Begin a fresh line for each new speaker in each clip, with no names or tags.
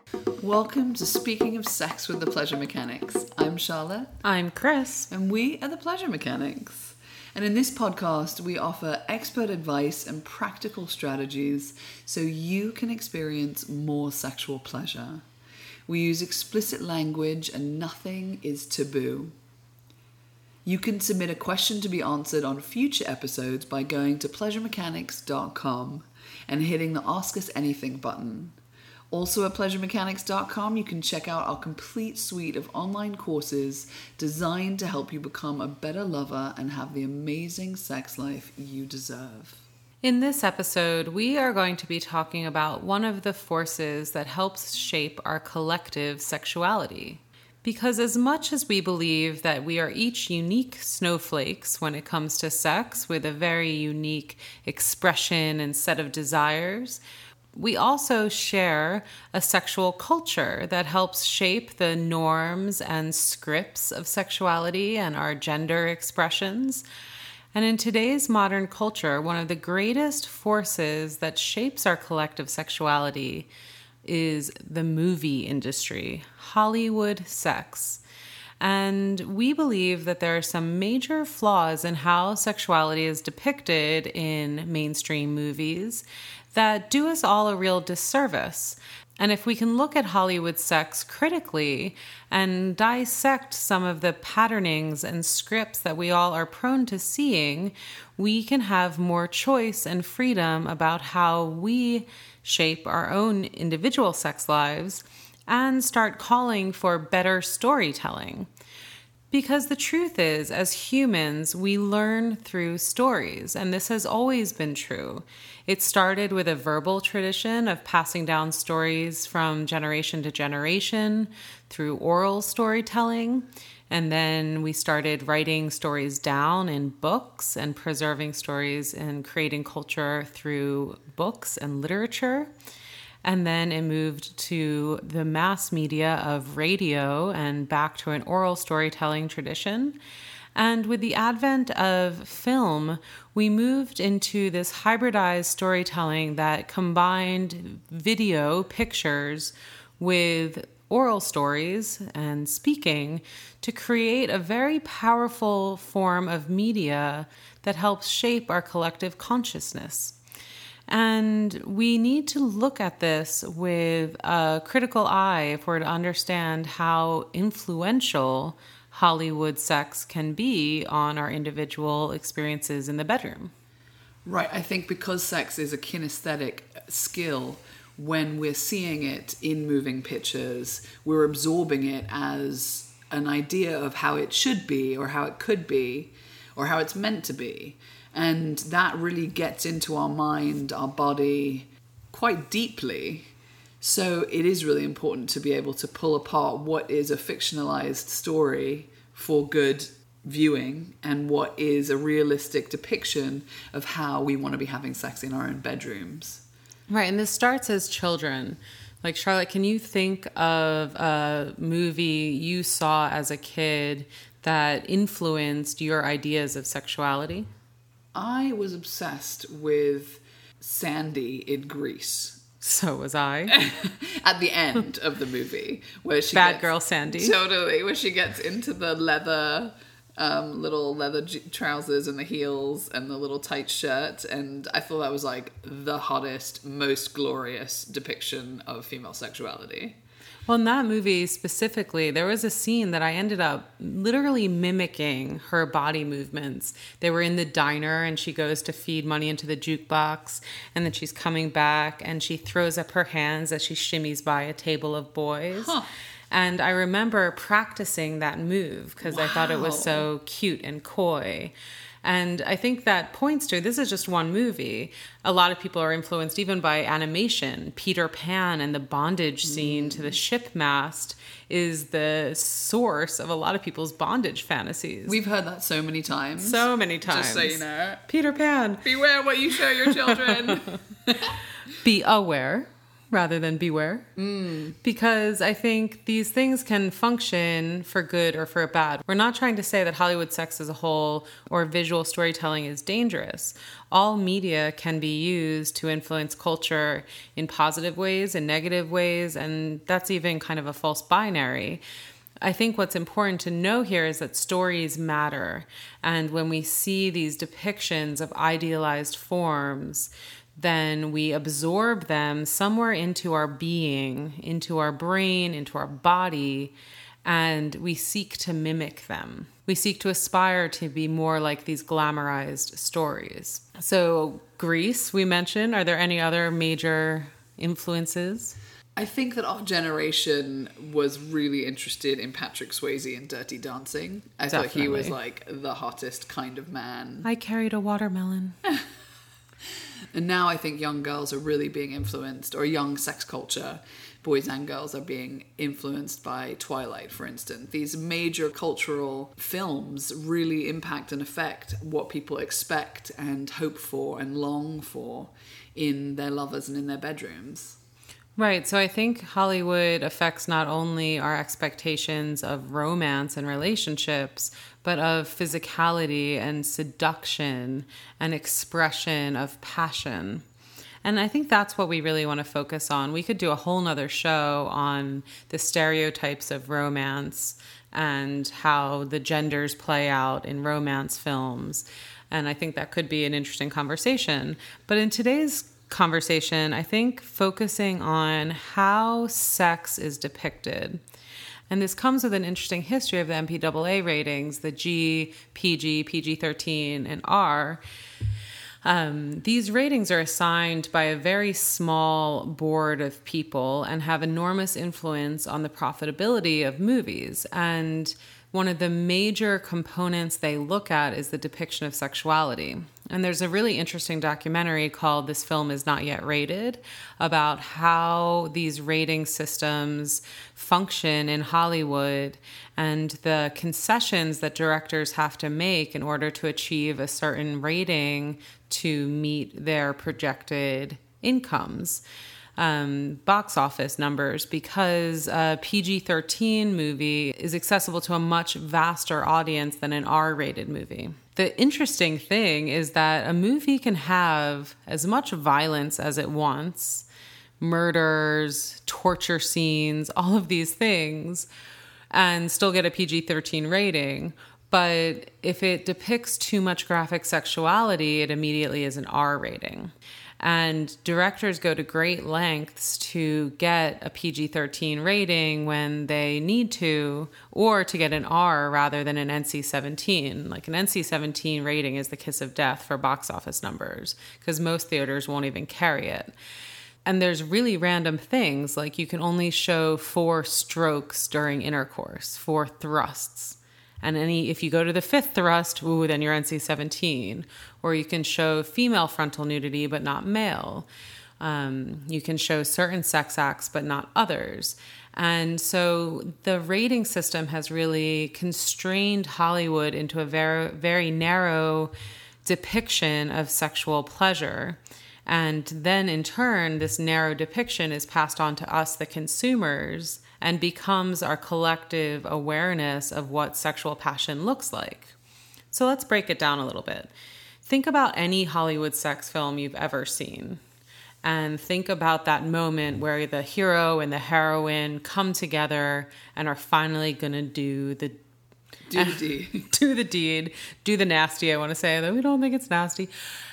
Welcome to Speaking of Sex with the Pleasure Mechanics. I'm Charlotte.
I'm Chris.
And we are the Pleasure Mechanics. And in this podcast, we offer expert advice and practical strategies so you can experience more sexual pleasure. We use explicit language and nothing is taboo. You can submit a question to be answered on future episodes by going to pleasuremechanics.com and hitting the Ask Us Anything button. Also at pleasuremechanics.com, you can check out our complete suite of online courses designed to help you become a better lover and have the amazing sex life you deserve.
In this episode, we are going to be talking about one of the forces that helps shape our collective sexuality. Because as much as we believe that we are each unique snowflakes when it comes to sex with a very unique expression and set of desires, we also share a sexual culture that helps shape the norms and scripts of sexuality and our gender expressions. And in today's modern culture, one of the greatest forces that shapes our collective sexuality is the movie industry, Hollywood sex. And we believe that there are some major flaws in how sexuality is depicted in mainstream movies that do us all a real disservice. And if we can look at Hollywood sex critically and dissect some of the patternings and scripts that we all are prone to seeing, we can have more choice and freedom about how we shape our own individual sex lives and start calling for better storytelling. Because the truth is, as humans, we learn through stories, and this has always been true. It started with a verbal tradition of passing down stories from generation to generation through oral storytelling, and then we started writing stories down in books and preserving stories and creating culture through books and literature. And then it moved to the mass media of radio and back to an oral storytelling tradition. And with the advent of film, we moved into this hybridized storytelling that combined video pictures with oral stories and speaking to create a very powerful form of media that helps shape our collective consciousness. And we need to look at this with a critical eye if we're to understand how influential Hollywood sex can be on our individual experiences in the bedroom.
Right, I think because sex is a kinesthetic skill, when we're seeing it in moving pictures, we're absorbing it as an idea of how it should be or how it could be or how it's meant to be. And that really gets into our mind, our body, quite deeply. So it is really important to be able to pull apart what is a fictionalized story for good viewing and what is a realistic depiction of how we want to be having sex in our own bedrooms.
Right, and this starts as children. Like, Charlotte, can you think of a movie you saw as a kid that influenced your ideas of sexuality?
I was obsessed with Sandy in Grease.
So was I.
At the end of the movie, where she
Bad girl Sandy.
Totally, where she gets into the leather, little leather trousers and the heels and the little tight shirt, and I thought that was like the hottest, most glorious depiction of female sexuality.
Well, in that movie specifically, there was a scene that I ended up literally mimicking her body movements. They were in the diner and she goes to feed money into the jukebox, and then she's coming back and she throws up her hands as she shimmies by a table of boys. Huh. And I remember practicing that move because I thought it was so cute and coy. And I think that points to, this is just one movie. A lot of people are influenced even by animation. Peter Pan and the bondage scene to the ship mast is the source of a lot of people's bondage fantasies.
We've heard that so many times.
So many times.
Just so you know.
Peter Pan.
Beware what you show your children.
Be aware. rather than beware. Because I think these things can function for good or for bad. We're not trying to say that Hollywood sex as a whole or visual storytelling is dangerous. All media can be used to influence culture in positive ways and negative ways, and that's even kind of a false binary. I think what's important to know here is that stories matter. And when we see these depictions of idealized forms, then we absorb them somewhere into our being, into our brain, into our body, and we seek to mimic them. We seek to aspire to be more like these glamorized stories. So Grease, we mentioned. Are there any other major influences?
I think that our generation was really interested in Patrick Swayze in Dirty Dancing. I thought he was like the hottest kind of man.
I carried a watermelon.
And now I think young girls are really being influenced, or young sex culture, boys and girls are being influenced by Twilight, for instance. These major cultural films really impact and affect what people expect and hope for and long for in their lovers and in their bedrooms.
Right. So I think Hollywood affects not only our expectations of romance and relationships, but of physicality and seduction and expression of passion. And I think that's what we really want to focus on. We could do a whole nother show on the stereotypes of romance and how the genders play out in romance films. And I think that could be an interesting conversation. But in today's conversation, I think focusing on how sex is depicted. And this comes with an interesting history of the MPAA ratings, the G, PG, PG-13, and R. These ratings are assigned by a very small board of people and have enormous influence on the profitability of movies. And one of the major components they look at is the depiction of sexuality. And there's a really interesting documentary called This Film Is Not Yet Rated about how these rating systems function in Hollywood and the concessions that directors have to make in order to achieve a certain rating to meet their projected incomes. Box office numbers, because a PG-13 movie is accessible to a much vaster audience than an R-rated movie. The interesting thing is that a movie can have as much violence as it wants, murders, torture scenes, all of these things, and still get a PG-13 rating. But if it depicts too much graphic sexuality, it immediately is an R rating. And directors go to great lengths to get a PG-13 rating when they need to, or to get an R rather than an NC-17. Like an NC-17 rating is the kiss of death for box office numbers, because most theaters won't even carry it. And there's really random things, like you can only show 4 strokes during intercourse, 4 thrusts. And if you go to the 5th thrust, then you're NC-17. Or you can show female frontal nudity, but not male. You can show certain sex acts, but not others. And so the rating system has really constrained Hollywood into a very, very narrow depiction of sexual pleasure. And then in turn, this narrow depiction is passed on to us, the consumers, and becomes our collective awareness of what sexual passion looks like. So let's break it down a little bit. Think about any Hollywood sex film you've ever seen. And think about that moment where the hero and the heroine come together and are finally going to do the deed. Do the deed. Do the nasty, I want to say, though we don't think it's nasty.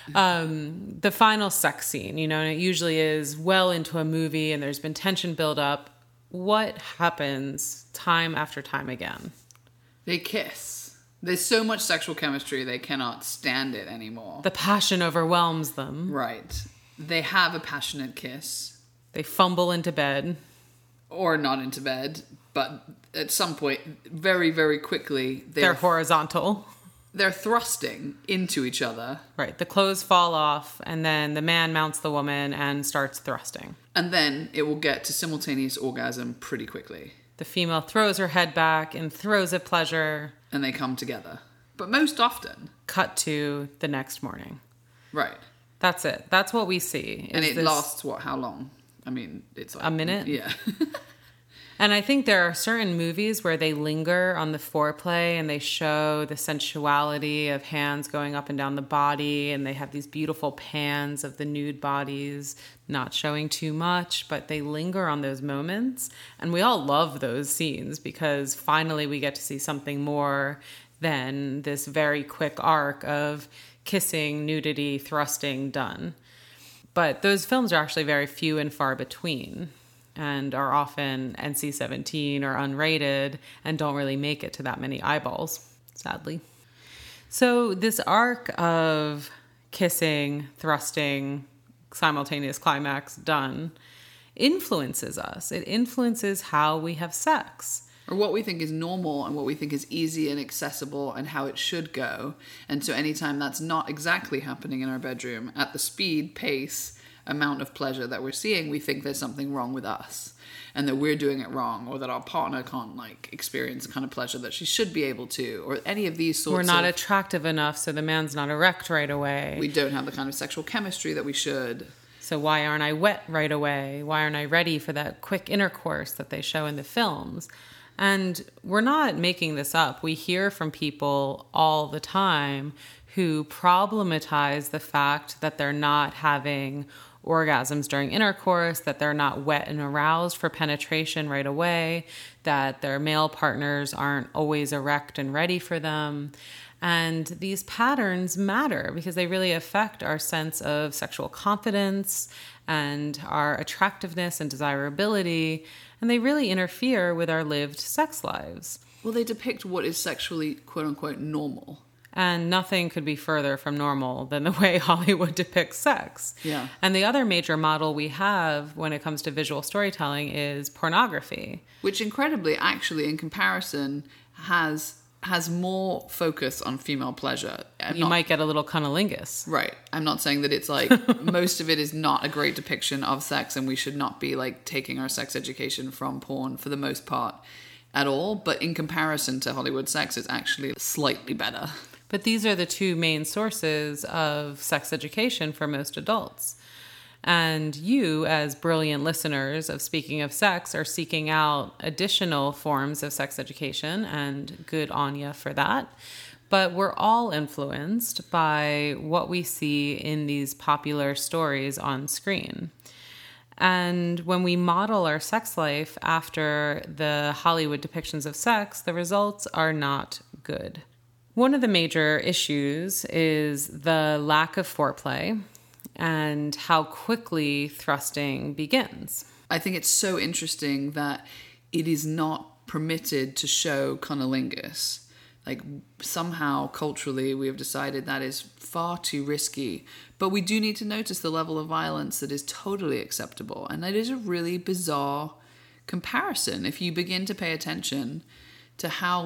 The final sex scene, and it usually is well into a movie and there's been tension build up. What happens time after time again?
They kiss. There's so much sexual chemistry, they cannot stand it anymore.
The passion overwhelms them.
Right. They have a passionate kiss.
They fumble into bed.
Or not into bed, but at some point, very, very quickly...
They're horizontal.
They're thrusting into each other.
Right. The clothes fall off, and then the man mounts the woman and starts thrusting.
And then it will get to simultaneous orgasm pretty quickly.
The female throws her head back in throes of pleasure.
And they come together. But most often...
Cut to the next morning.
Right.
That's it. That's what we see.
And it lasts, how long? I mean, it's like
a minute.
Yeah.
And I think there are certain movies where they linger on the foreplay and they show the sensuality of hands going up and down the body, and they have these beautiful pans of the nude bodies, not showing too much, but they linger on those moments. And we all love those scenes because finally we get to see something more than this very quick arc of kissing, nudity, thrusting done. But those films are actually very few and far between, and are often NC-17 or unrated and don't really make it to that many eyeballs, sadly. So this arc of kissing, thrusting, simultaneous climax done influences us. It influences how we have sex.
Or what we think is normal and what we think is easy and accessible and how it should go. And so anytime that's not exactly happening in our bedroom at the speed, pace, amount of pleasure that we're seeing, we think there's something wrong with us and that we're doing it wrong, or that our partner can't like experience the kind of pleasure that she should be able to, or any of these sorts of...
We're not attractive enough, so the man's not erect right away.
We don't have the kind of sexual chemistry that we should.
So why aren't I wet right away? Why aren't I ready for that quick intercourse that they show in the films? And we're not making this up. We hear from people all the time who problematize the fact that they're not having orgasms during intercourse, that they're not wet and aroused for penetration right away, that their male partners aren't always erect and ready for them. And these patterns matter because they really affect our sense of sexual confidence and our attractiveness and desirability, and they really interfere with our lived sex lives.
Well, they depict what is sexually, quote-unquote, normal.
And nothing could be further from normal than the way Hollywood depicts sex.
Yeah.
And the other major model we have when it comes to visual storytelling is pornography.
Which incredibly, actually, in comparison, has more focus on female pleasure.
You might get a little cunnilingus.
Right. I'm not saying that it's like, most of it is not a great depiction of sex, and we should not be like taking our sex education from porn for the most part at all. But in comparison to Hollywood sex, it's actually slightly better.
But these are the two main sources of sex education for most adults. And you, as brilliant listeners of Speaking of Sex, are seeking out additional forms of sex education, and good on you for that. But we're all influenced by what we see in these popular stories on screen. And when we model our sex life after the Hollywood depictions of sex, the results are not good. One of the major issues is the lack of foreplay and how quickly thrusting begins.
I think it's so interesting that it is not permitted to show cunnilingus. Like, somehow culturally we have decided that is far too risky. But we do need to notice the level of violence that is totally acceptable. And that is a really bizarre comparison if you begin to pay attention to how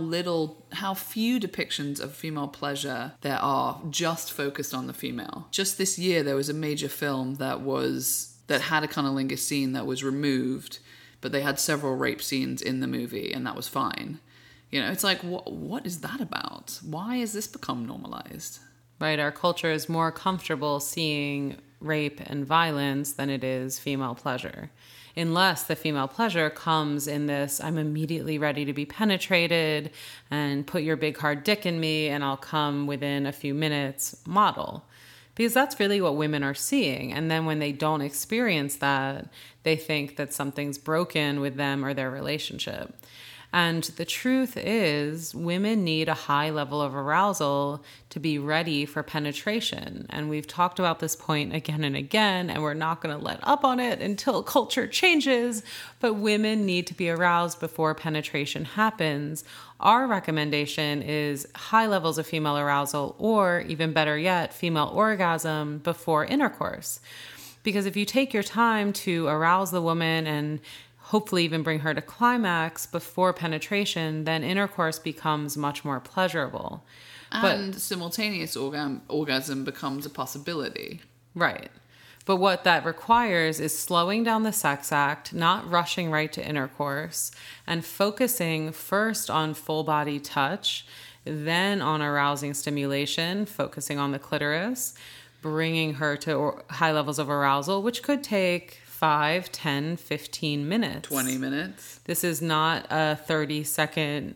few depictions of female pleasure there are just focused on the female. Just this year, there was a major film that had a cunnilingus scene that was removed, but they had several rape scenes in the movie, and that was fine. You know, it's like, what is that about? Why has this become normalized?
Right, our culture is more comfortable seeing rape and violence than it is female pleasure. Unless the female pleasure comes in this, I'm immediately ready to be penetrated and put your big hard dick in me and I'll come within a few minutes model. Because that's really what women are seeing. And then when they don't experience that, they think that something's broken with them or their relationship. And the truth is, women need a high level of arousal to be ready for penetration. And we've talked about this point again and again, and we're not going to let up on it until culture changes. But women need to be aroused before penetration happens. Our recommendation is high levels of female arousal, or even better yet, female orgasm before intercourse. Because if you take your time to arouse the woman and hopefully even bring her to climax before penetration, then intercourse becomes much more pleasurable.
And simultaneous orgasm becomes a possibility.
Right. But what that requires is slowing down the sex act, not rushing right to intercourse, and focusing first on full body touch, then on arousing stimulation, focusing on the clitoris, bringing her to high levels of arousal, which could take 5, 10, 15 minutes.
20 minutes.
This is not a 30-second,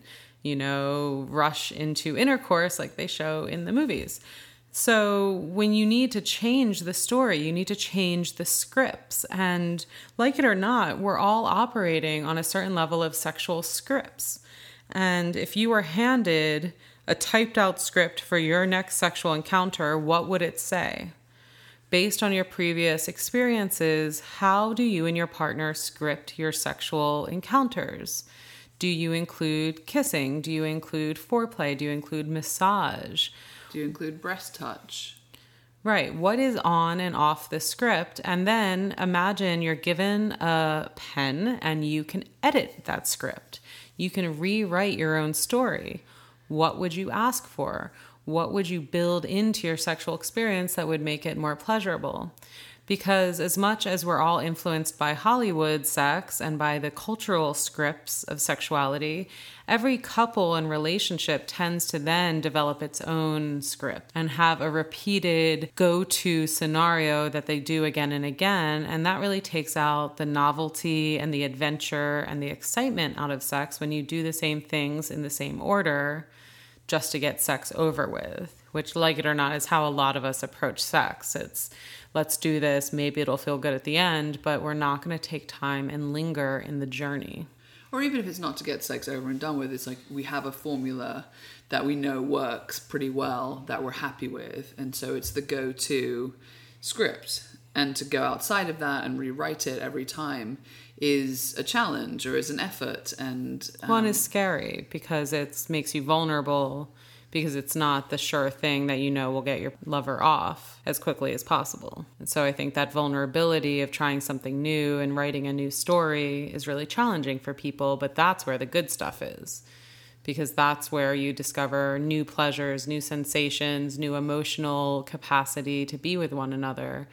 rush into intercourse like they show in the movies. So when you need to change the story, you need to change the scripts. And like it or not, we're all operating on a certain level of sexual scripts. And if you were handed a typed out script for your next sexual encounter, what would it say? Based on your previous experiences, how do you and your partner script your sexual encounters? Do you include kissing? Do you include foreplay? Do you include massage?
Do you include breast touch?
Right. What is on and off the script? And then imagine you're given a pen and you can edit that script. You can rewrite your own story. What would you ask for? What would you build into your sexual experience that would make it more pleasurable? Because as much as we're all influenced by Hollywood sex and by the cultural scripts of sexuality, every couple and relationship tends to then develop its own script and have a repeated go-to scenario that they do again and again. And that really takes out the novelty and the adventure and the excitement out of sex when you do the same things in the same order just to get sex over with, which, like it or not, is how a lot of us approach sex. It's, let's do this, maybe it'll feel good at the end, but we're not going to take time and linger in the journey.
Or even if it's not to get sex over and done with, it's like we have a formula that we know works pretty well, that we're happy with, and so it's the go-to script. And to go outside of that and rewrite it every time is a challenge or is an effort. And
one is scary because it makes you vulnerable, because it's not the sure thing that will get your lover off as quickly as possible. And so I think that vulnerability of trying something new and writing a new story is really challenging for people, but that's where the good stuff is, because that's where you discover new pleasures, new sensations, new emotional capacity to be with one another.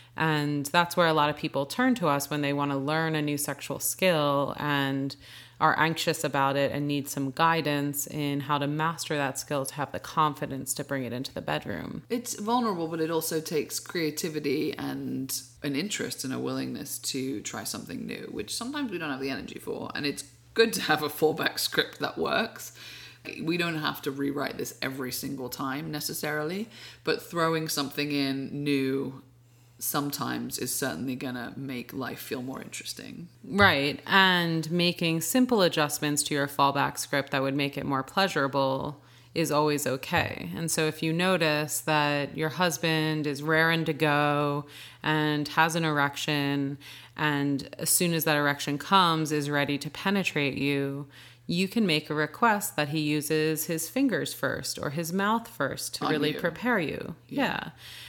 And that's where a lot of people turn to us when they want to learn a new sexual skill and are anxious about it and need some guidance in how to master that skill to have the confidence to bring it into the bedroom.
It's vulnerable, but it also takes creativity and an interest and a willingness to try something new, which sometimes we don't have the energy for. And it's good to have a fallback script that works. We don't have to rewrite this every single time necessarily, but throwing something in new sometimes is certainly going to make life feel more interesting.
Right. And making simple adjustments to your fallback script that would make it more pleasurable is always okay. And so if you notice that your husband is raring to go and has an erection, and as soon as that erection comes is ready to penetrate you, you can make a request that he uses his fingers first or his mouth first to really prepare you. Yeah.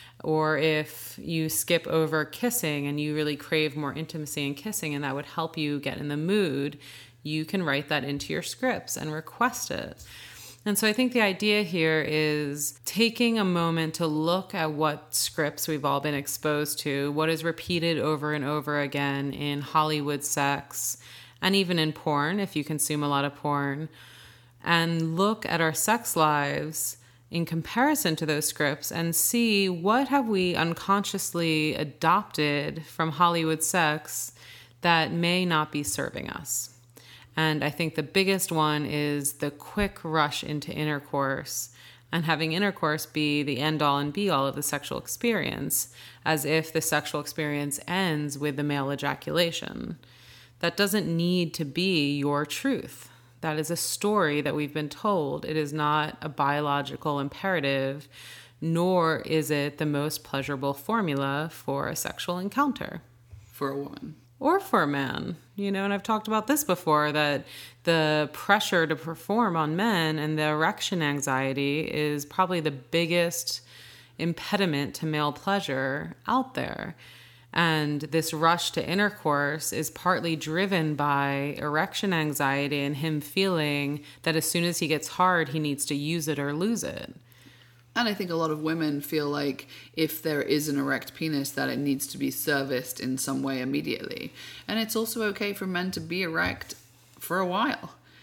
Or if you skip over kissing and you really crave more intimacy and kissing and that would help you get in the mood, you can write that into your scripts and request it. And so I think the idea here is taking a moment to look at what scripts we've all been exposed to, what is repeated over and over again in Hollywood sex, and even in porn, if you consume a lot of porn, and look at our sex lives in comparison to those scripts and see what have we unconsciously adopted from Hollywood sex that may not be serving us. And I think the biggest one is the quick rush into intercourse and having intercourse be the end-all and be-all of the sexual experience, as if the sexual experience ends with the male ejaculation. That doesn't need to be your truth. That is a story that we've been told. It is not a biological imperative, nor is it the most pleasurable formula for a sexual encounter.
For a woman.
Or for a man. And I've talked about this before, that the pressure to perform on men and the erection anxiety is probably the biggest impediment to male pleasure out there. And this rush to intercourse is partly driven by erection anxiety and him feeling that as soon as he gets hard, he needs to use it or lose it.
And I think a lot of women feel like if there is an erect penis, that it needs to be serviced in some way immediately. And it's also okay for men to be erect for a while.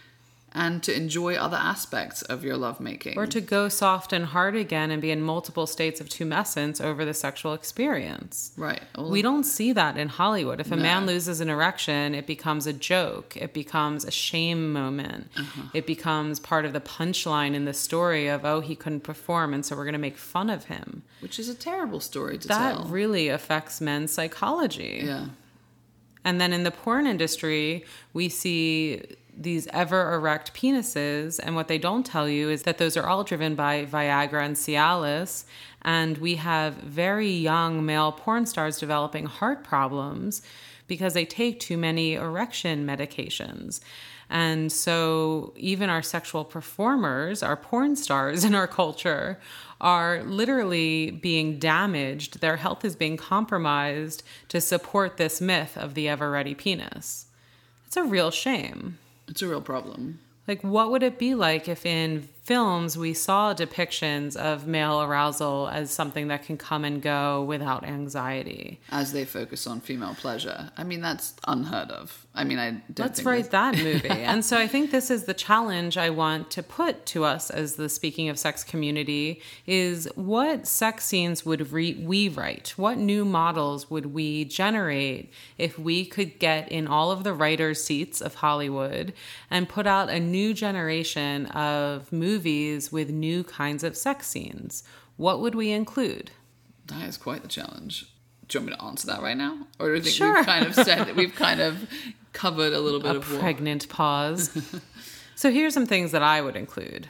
And to enjoy other aspects of your lovemaking.
Or to go soft and hard again and be in multiple states of tumescence over the sexual experience.
Right.
We don't see that in Hollywood. If a man loses an erection, it becomes a joke. It becomes a shame moment. It becomes part of the punchline in the story of, oh, he couldn't perform, and so we're going to make fun of him.
Which is a terrible story to tell.
That really affects men's psychology.
Yeah.
And then in the porn industry, we see these ever erect penises, and what they don't tell you is that those are all driven by Viagra and Cialis, and we have very young male porn stars developing heart problems because they take too many erection medications. And so even our sexual performers, our porn stars in our culture, are literally being damaged. Their health is being compromised to support this myth of the ever-ready penis. It's a real shame.
It's a real problem.
Like, what would it be like if in films we saw depictions of male arousal as something that can come and go without anxiety?
As they focus on female pleasure. I mean, that's unheard of. I mean, I don't
Let's
think
write that movie. And so I think this is the challenge I want to put to us as the Speaking of Sex community is what sex scenes would we write? What new models would we generate if we could get in all of the writers' seats of Hollywood and put out a new generation of movies with new kinds of sex scenes? What would we include?
That is quite the challenge. Do you want me to answer that right now? Or do you think
Sure.
we've kind of said that we've kind of covered a little bit of what?
Pregnant pause. So here's some things that I would include.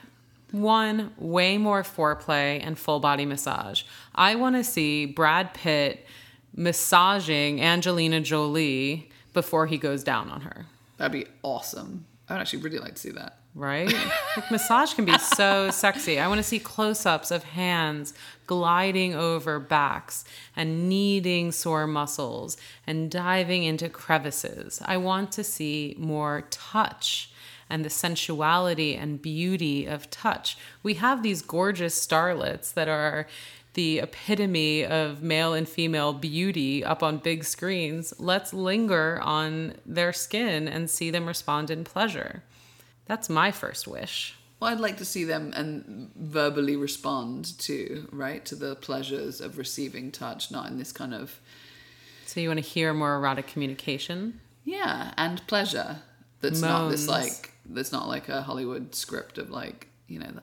1, way more foreplay and full body massage. I want to see Brad Pitt massaging Angelina Jolie before he goes down on her.
That'd be awesome. I would actually really like to see that.
Right? Like, massage can be so sexy. I want to see close-ups of hands gliding over backs and kneading sore muscles and diving into crevices. I want to see more touch and the sensuality and beauty of touch. We have these gorgeous starlets that are the epitome of male and female beauty up on big screens. Let's linger on their skin and see them respond in pleasure. That's my first wish.
Well, I'd like to see them and verbally respond to, right, to the pleasures of receiving touch, not in this kind of...
So you want to hear more erotic communication?
Yeah, and pleasure. That's
Moans.
not this like, that's not like a Hollywood script of like, you know,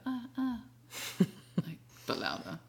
like, but louder.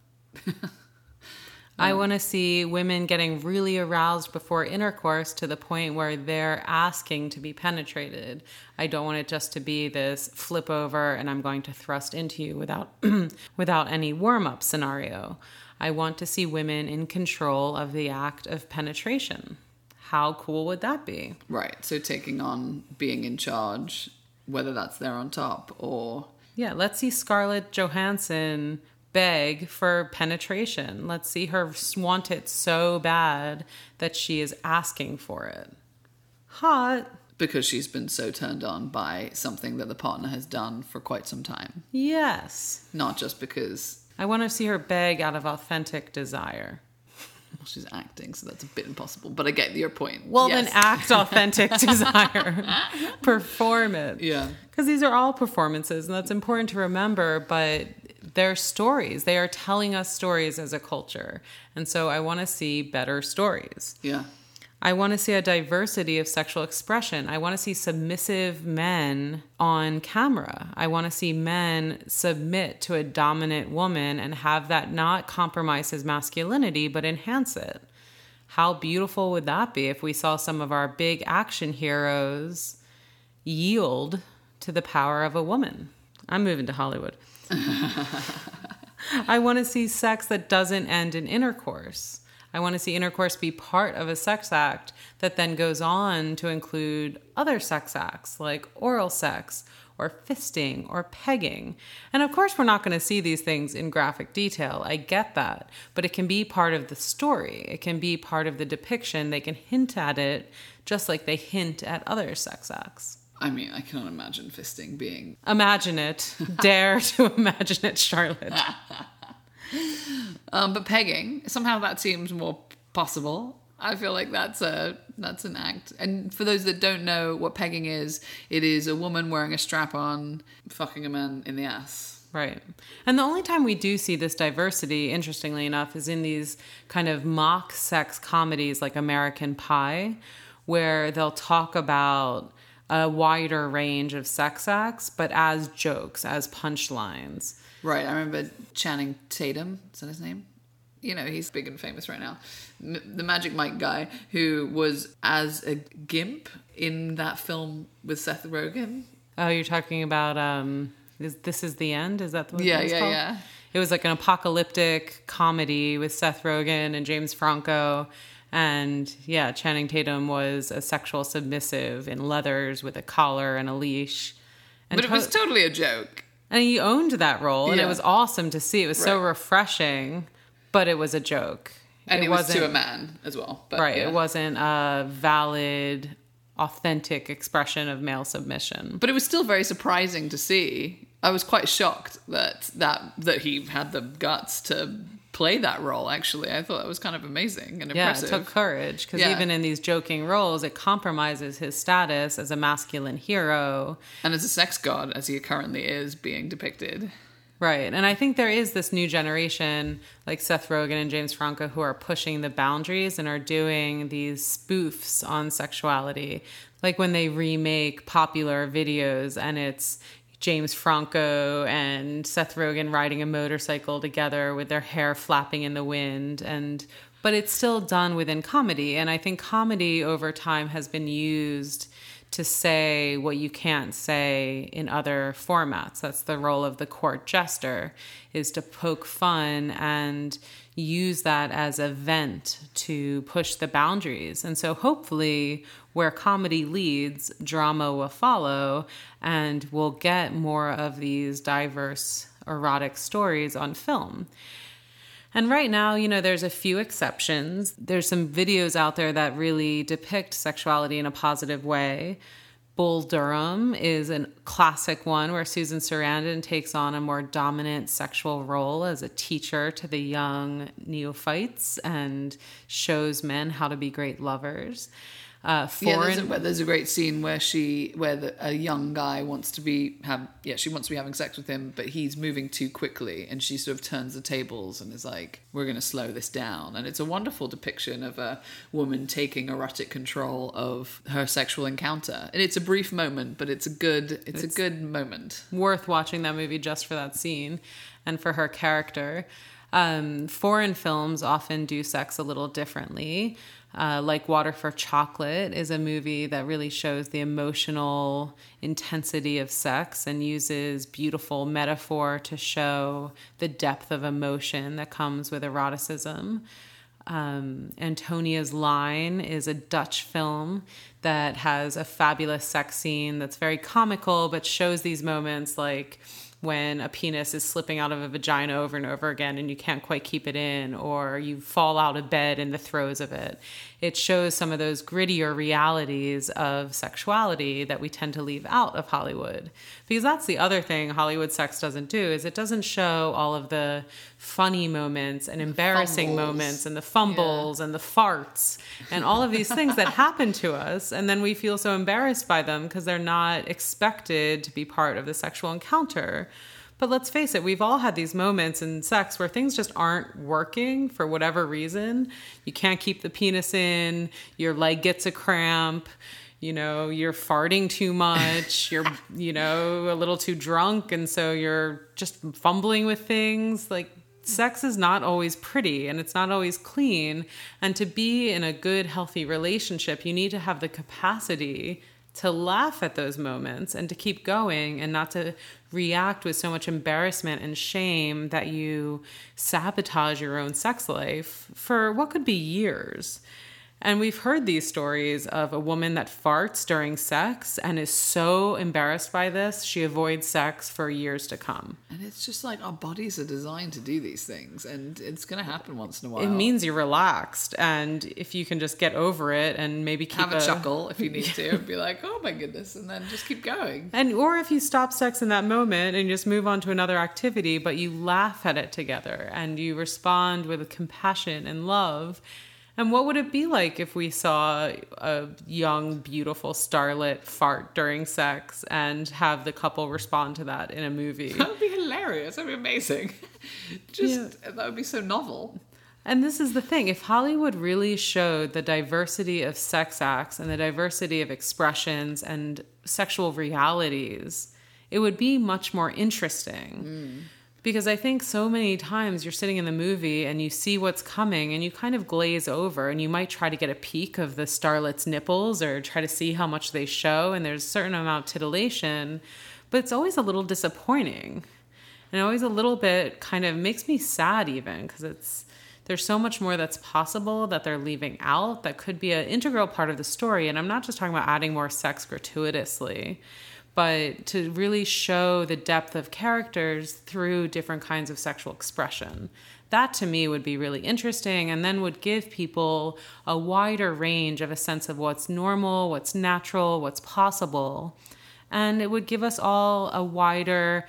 I want to see women getting really aroused before intercourse to the point where they're asking to be penetrated. I don't want it just to be this flip over and I'm going to thrust into you without any warm-up scenario. I want to see women in control of the act of penetration. How cool would that be?
Right, so taking on being in charge, whether that's there on top or...
Yeah, let's see Scarlett Johansson beg for penetration. Let's see her want it so bad that she is asking for it. Hot.
Because she's been so turned on by something that the partner has done for quite some time.
Yes.
Not just because...
I want to see her beg out of authentic desire.
Well, she's acting, so that's a bit impossible. But I get your point.
Well,
Yes.
then act authentic desire. Perform it.
Yeah.
Because these are all performances, and that's important to remember, but they're stories. They are telling us stories as a culture. And so I want to see better stories.
Yeah.
I want to see a diversity of sexual expression. I want to see submissive men on camera. I want to see men submit to a dominant woman and have that not compromise his masculinity, but enhance it. How beautiful would that be if we saw some of our big action heroes yield to the power of a woman? I'm moving to Hollywood. I want to see sex that doesn't end in intercourse. I want to see intercourse be part of a sex act that then goes on to include other sex acts like oral sex or fisting or pegging. And of course, we're not going to see these things in graphic detail. I get that. But it can be part of the story. It can be part of the depiction. They can hint at it just like they hint at other sex acts.
I mean, I cannot imagine fisting being...
Imagine it. Dare to imagine it, Charlotte.
But pegging, somehow that seems more possible. I feel like that's an act. And for those that don't know what pegging is, it is a woman wearing a strap-on fucking a man in the ass.
Right. And the only time we do see this diversity, interestingly enough, is in these kind of mock sex comedies like American Pie, where they'll talk about a wider range of sex acts, but as jokes, as punchlines.
Right. I remember Channing Tatum. Is that his name? You know, he's big and famous right now. The Magic Mike guy who was as a gimp in that film with Seth Rogen.
Oh, you're talking about This Is the End? Is that what
Yeah,
it's called?
yeah.
It was like an apocalyptic comedy with Seth Rogen and James Franco. And yeah, Channing Tatum was a sexual submissive in leathers with a collar and a leash. And
But it was totally a joke.
And he owned that role, and
Yeah.
it was awesome to see. It was so
Right.
refreshing, but it was a joke.
And it was
wasn't
to a man as well. But
right.
yeah.
It wasn't a valid, authentic expression of male submission.
But it was still very surprising to see. I was quite shocked that he had the guts to play that role, actually. I thought that was kind of amazing and impressive.
Yeah, it took courage, because
Yeah.
even in these joking roles, it compromises his status as a masculine hero.
And as a sex god, as he currently is being depicted.
Right. And I think there is this new generation, like Seth Rogen and James Franco, who are pushing the boundaries and are doing these spoofs on sexuality. Like when they remake popular videos and it's James Franco and Seth Rogen riding a motorcycle together with their hair flapping in the wind. But it's still done within comedy. And I think comedy over time has been used to say what you can't say in other formats. That's the role of the court jester, is to poke fun and use that as a vent to push the boundaries. And so hopefully where comedy leads, drama will follow, and we'll get more of these diverse erotic stories on film. And right now, you know, there's a few exceptions. There's some videos out there that really depict sexuality in a positive way. Bull Durham is a classic one where Susan Sarandon takes on a more dominant sexual role as a teacher to the young neophytes and shows men how to be great lovers.
There's a great scene where a young guy wants to be having sex with him, but he's moving too quickly, and she sort of turns the tables and is like, "We're going to slow this down." And it's a wonderful depiction of a woman taking erotic control of her sexual encounter. And it's a brief moment, but it's a good moment.
Worth watching that movie just for that scene and for her character. Foreign films often do sex a little differently. Like Water for Chocolate is a movie that really shows the emotional intensity of sex and uses beautiful metaphor to show the depth of emotion that comes with eroticism. Antonia's Line is a Dutch film that has a fabulous sex scene that's very comical, but shows these moments like when a penis is slipping out of a vagina over and over again and you can't quite keep it in, or you fall out of bed in the throes of it. It shows some of those grittier realities of sexuality that we tend to leave out of Hollywood. Because that's the other thing Hollywood sex doesn't do, is it doesn't show all of the funny moments and embarrassing moments and the fumbles and the farts and all of these things that happen to us. And then we feel so embarrassed by them because they're not expected to be part of the sexual encounter. But let's face it, we've all had these moments in sex where things just aren't working for whatever reason. You can't keep the penis in, your leg gets a cramp, you know, you're farting too much, you're, you know, a little too drunk, and so you're just fumbling with things. Like, sex is not always pretty and it's not always clean. And to be in a good, healthy relationship, you need to have the capacity to laugh at those moments and to keep going and not to react with so much embarrassment and shame that you sabotage your own sex life for what could be years. And we've heard these stories of a woman that farts during sex and is so embarrassed by this, she avoids sex for years to come.
And it's just like our bodies are designed to do these things, and it's going to happen once in a while.
It means you're relaxed, and if you can just get over it and maybe keep
have a chuckle if you need to, and be like, "Oh my goodness," and then just keep going.
And or if you stop sex in that moment and just move on to another activity, but you laugh at it together and you respond with compassion and love. And what would it be like if we saw a young, beautiful starlet fart during sex and have the couple respond to that in a movie?
That would be hilarious. That would be amazing. That would be so novel.
And this is the thing. If Hollywood really showed the diversity of sex acts and the diversity of expressions and sexual realities, it would be much more interesting. Because I think so many times you're sitting in the movie and you see what's coming and you kind of glaze over, and you might try to get a peek of the starlet's nipples or try to see how much they show, and there's a certain amount of titillation, but it's always a little disappointing. And always a little bit kind of makes me sad even, because there's so much more that's possible that they're leaving out that could be an integral part of the story. And I'm not just talking about adding more sex gratuitously, but to really show the depth of characters through different kinds of sexual expression. That to me would be really interesting, and then would give people a wider range of a sense of what's normal, what's natural, what's possible. And it would give us all a wider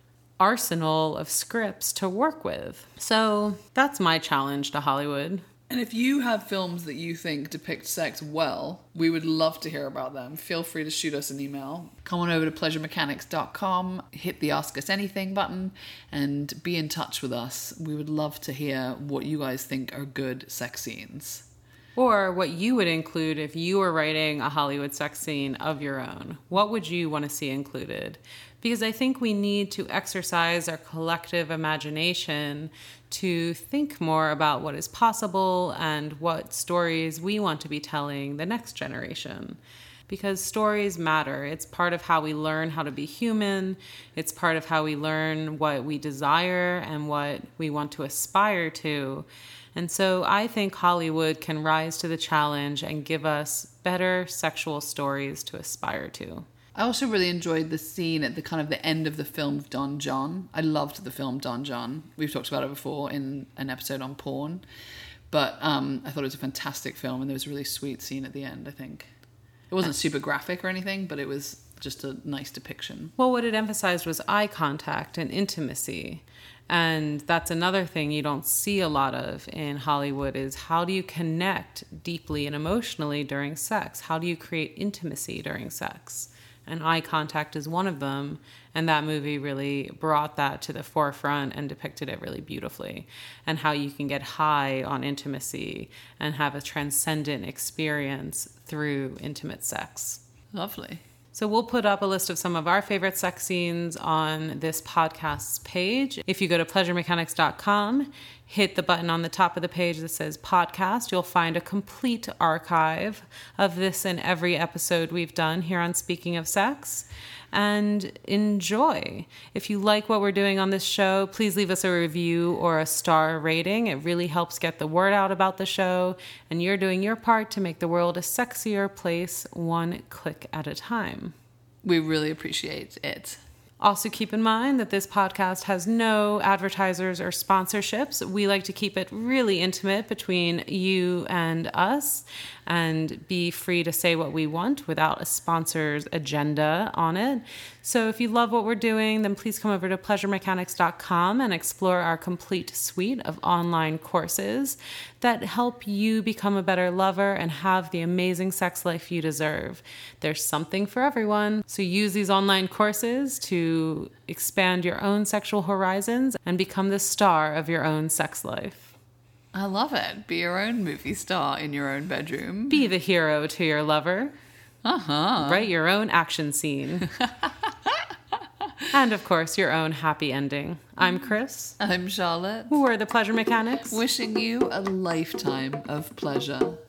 arsenal of scripts to work with. So that's my challenge to Hollywood.
And if you have films that you think depict sex well, we would love to hear about them. Feel free to shoot us an email. Come on over to pleasuremechanics.com, hit the Ask Us Anything button, and be in touch with us. We would love to hear what you guys think are good sex scenes.
Or what you would include if you were writing a Hollywood sex scene of your own. What would you want to see included? Because I think we need to exercise our collective imagination to think more about what is possible and what stories we want to be telling the next generation. Because stories matter. It's part of how we learn how to be human. It's part of how we learn what we desire and what we want to aspire to. And so I think Hollywood can rise to the challenge and give us better sexual stories to aspire to.
I also really enjoyed the scene at the kind of the end of the film Don John. I loved the film Don John. We've talked about it before in an episode on porn. But I thought it was a fantastic film, and there was a really sweet scene at the end, I think. It wasn't super graphic or anything, but it was just a nice depiction.
Well, what it emphasized was eye contact and intimacy. And that's another thing you don't see a lot of in Hollywood is how do you connect deeply and emotionally during sex? How do you create intimacy during sex? And eye contact is one of them. And that movie really brought that to the forefront and depicted it really beautifully. And how you can get high on intimacy and have a transcendent experience through intimate sex.
Lovely.
So we'll put up a list of some of our favorite sex scenes on this podcast's page. If you go to pleasuremechanics.com, hit the button on the top of the page that says podcast, you'll find a complete archive of this and every episode we've done here on Speaking of Sex. And enjoy. If you like what we're doing on this show, please leave us a review or a star rating. It really helps get the word out about the show, and you're doing your part to make the world a sexier place, one click at a time.
We really appreciate it.
Also keep in mind that this podcast has no advertisers or sponsorships. We like to keep it really intimate between you and us and be free to say what we want without a sponsor's agenda on it. So if you love what we're doing, then please come over to pleasuremechanics.com and explore our complete suite of online courses that help you become a better lover and have the amazing sex life you deserve. There's something for everyone. So use these online courses to expand your own sexual horizons and become the star of your own sex life.
I love it. Be your own movie star in your own bedroom.
Be the hero to your lover. Write your own action scene. And, of course, your own happy ending. I'm Chris.
I'm Charlotte.
We're the Pleasure Mechanics.
Wishing you a lifetime of pleasure.